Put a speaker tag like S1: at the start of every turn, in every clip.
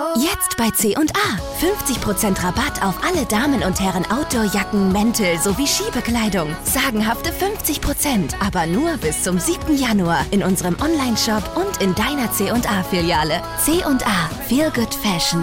S1: Jetzt bei C&A. 50% Rabatt auf alle Damen- und Herren Outdoor-Jacken, Mäntel sowie Skibekleidung. Sagenhafte 50%, aber nur bis zum 7. Januar in unserem Onlineshop und in deiner C&A-Filiale. C&A. Feel Good Fashion.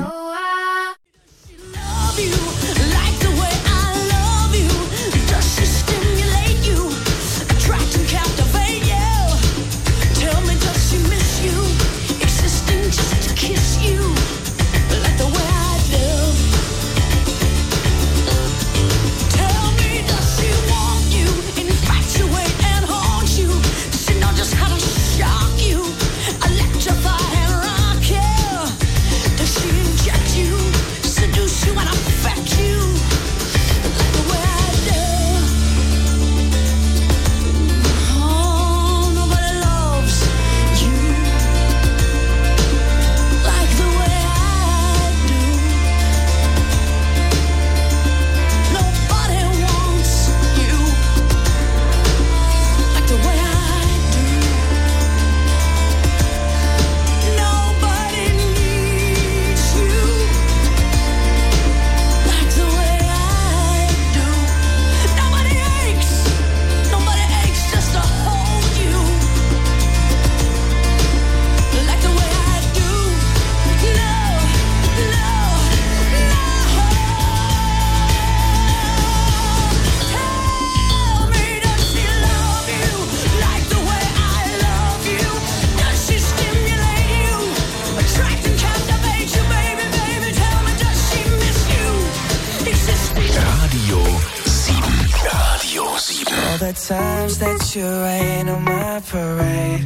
S2: Times that you rain on my parade,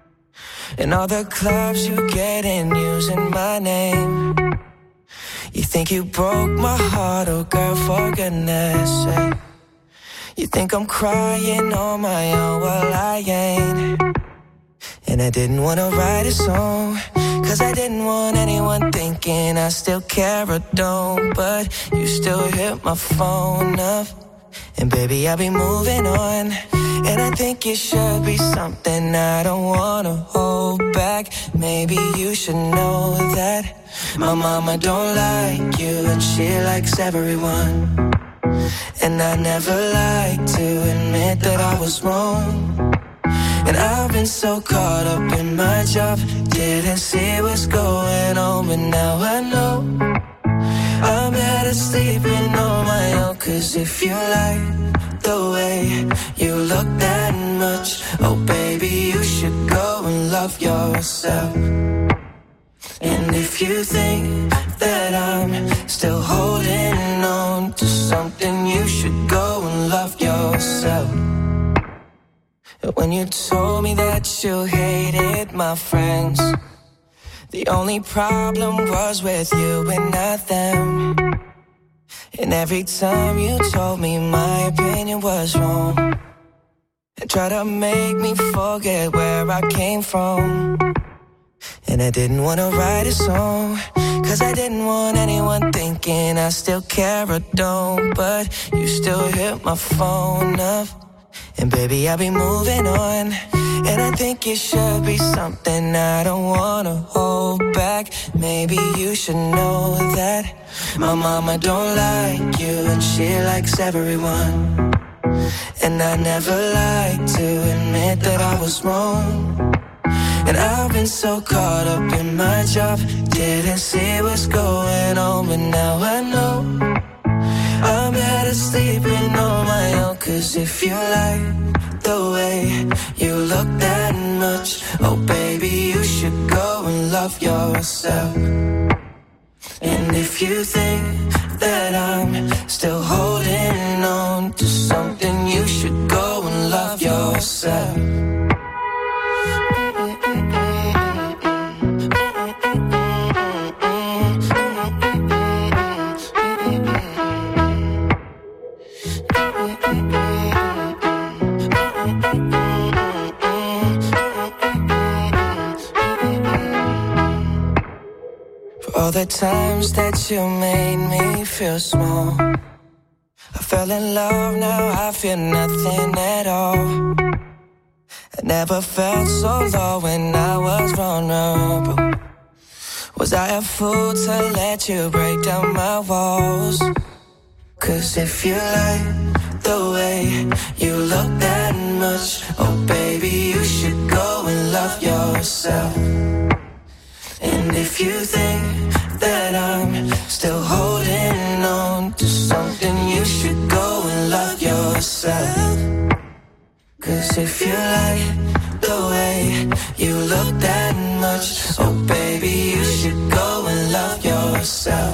S2: and all the clubs you get in using my name. You think you broke my heart, oh girl, for goodness sake. You think I'm crying on my own, well I ain't. And I didn't wanna write a song, cause I didn't want anyone thinking I still care or don't. But you still hit my phone up, and baby, I'll be moving on. And I think it should be something I don't wanna hold back. Maybe you should know that my mama don't like you, and she likes everyone. And I never like to admit that I was wrong. And I've been so caught up in my job, didn't see what's going on, but now I know I'm better sleeping on my own. Cause if you like the way you look that much, oh baby, you should go and love yourself. And if you think that I'm still holding on to something, you should go and love yourself. When you told me that you hated my friends, the only problem was with you and not them. And every time you told me my opinion was wrong, and tried to make me forget where I came from. And I didn't want to write a song, cause I didn't want anyone thinking I still care or don't. But you still hit my phone up, and baby, I'll be moving on. And I think it should be something I don't wanna hold back. Maybe you should know that my mama don't like you, and she likes everyone. And I never like to admit that I was wrong. And I've been so caught up in my job, didn't see what's going on, but now I know I'm better sleeping on my own. Cause if you like the way you look that much, oh baby, you should go and love yourself. And if you think that I'm still holding on to something, you should go and love yourself. All the times that you made me feel small, I fell in love, now I feel nothing at all. I never felt so low when I was vulnerable. Was I a fool to let you break down my walls? 'Cause if you like the way you look that much, oh baby, you should go and love yourself. And if you think that I'm still holding on to something, you should go and love yourself. 'Cause if you like the way you look that much, oh baby, you should go and love yourself.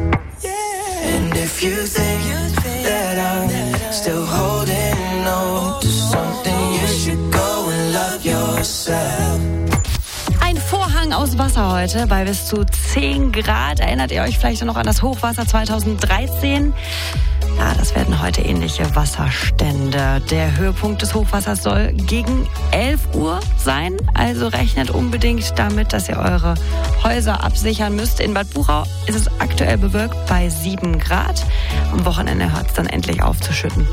S2: And if you think that I'm still holding on to something, you should go and love yourself.
S3: Ein Vorhang aus Wasser heute bei bis zu 10 Grad. Erinnert ihr euch vielleicht noch an das Hochwasser 2013? Ja, das werden heute ähnliche Wasserstände. Der Höhepunkt des Hochwassers soll gegen 11 Uhr sein. Also rechnet unbedingt damit, dass ihr eure Häuser absichern müsst. In Bad Buchau ist es aktuell bewölkt bei 7 Grad. Am Wochenende hört es dann endlich auf zu schütten.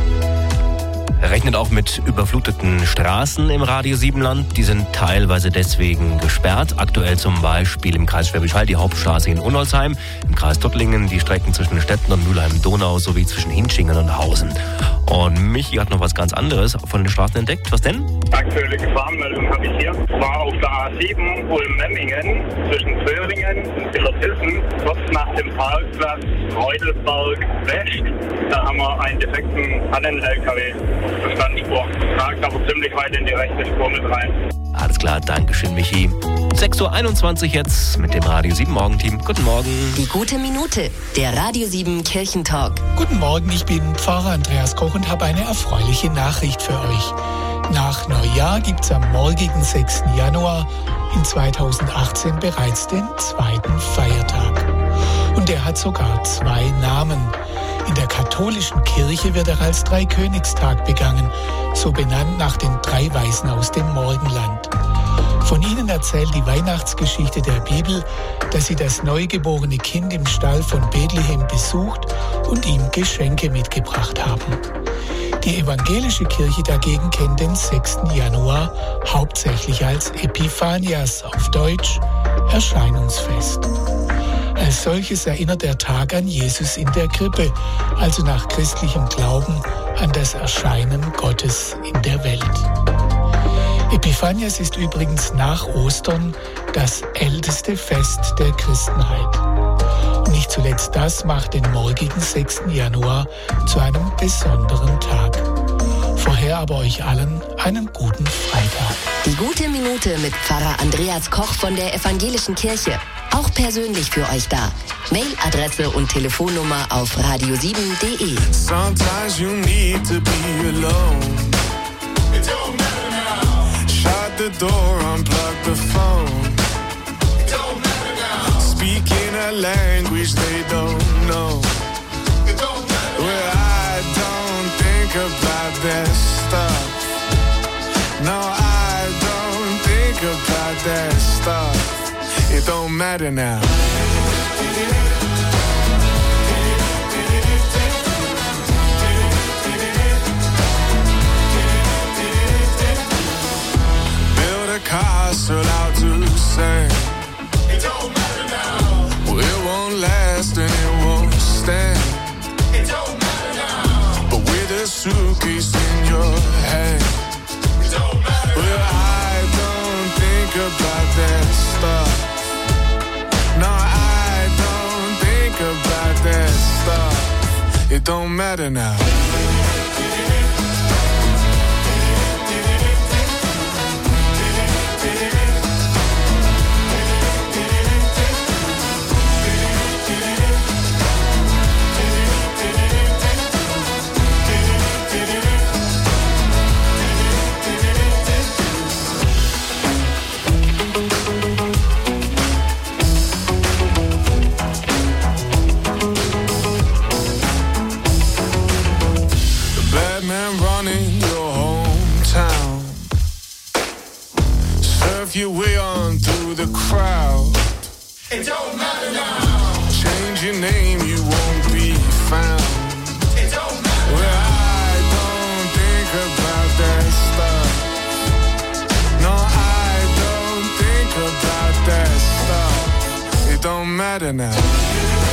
S4: Rechnet auch mit überfluteten Straßen im Radio Siebenland. Die sind teilweise deswegen gesperrt. Aktuell zum Beispiel im Kreis Schwäbisch Hall die Hauptstraße in Unolsheim, im Kreis Tuttlingen die Strecken zwischen Stetten und Mülheim-Donau sowie zwischen Hintschingen und Hausen. Und Michi hat noch was ganz anderes von den Straßen entdeckt. Was denn?
S5: Aktuelle Gefahrenmeldung habe ich hier. War auf der A7 Ulm-Memmingen zwischen Zöllingen und Illertissen, kurz nach dem Parkplatz Reudelsberg West. Da haben wir einen defekten Pannen-LKW auf der Standspur. Ragt aber ziemlich weit in die rechte Spur mit rein.
S4: Alles klar, Dankeschön, Michi. 6.21 Uhr jetzt mit dem Radio 7 Morgenteam. Guten Morgen.
S1: Die gute Minute, der Radio 7 Kirchentalk.
S6: Guten Morgen, ich bin Pfarrer Andreas Koch und habe eine erfreuliche Nachricht für euch. Nach Neujahr gibt es am morgigen 6. Januar in 2018 bereits den zweiten Feiertag. Und der hat sogar 2 Namen. In der katholischen Kirche wird er als Dreikönigstag begangen, so benannt nach den 3 Weisen aus dem Morgenland. Von ihnen erzählt die Weihnachtsgeschichte der Bibel, dass sie das neugeborene Kind im Stall von Bethlehem besucht und ihm Geschenke mitgebracht haben. Die evangelische Kirche dagegen kennt den 6. Januar hauptsächlich als Epiphanias, auf Deutsch Erscheinungsfest. Als solches erinnert der Tag an Jesus in der Krippe, also nach christlichem Glauben an das Erscheinen Gottes in der Welt. Epiphanias ist übrigens nach Ostern das älteste Fest der Christenheit. Und nicht zuletzt das macht den morgigen 6. Januar zu einem besonderen Tag. Vorher aber euch allen einen guten Freitag.
S1: Die gute Minute mit Pfarrer Andreas Koch von der Evangelischen Kirche. Auch persönlich für euch da. Mailadresse und Telefonnummer auf radio7.de.
S2: Sometimes you need to be alone. It don't matter now. Shut the door, unplug the phone. It don't matter now. Speaking a language they don't know. It don't matter now. Well, I don't think about that stuff. No, I don't think about that stuff. It don't matter now. Build a castle out to sand. It don't matter now. Well, it won't last and it won't stand. It don't matter now. But with a suitcase in your hand. It don't matter. Well, I don't think about that stuff. No, I don't think about that stuff. It don't matter now. Your way on through the crowd. It don't matter now. Change your name, you won't be found. It don't matter. Well, I don't think about that stuff. No, I don't think about that stuff.
S7: it don't matter now.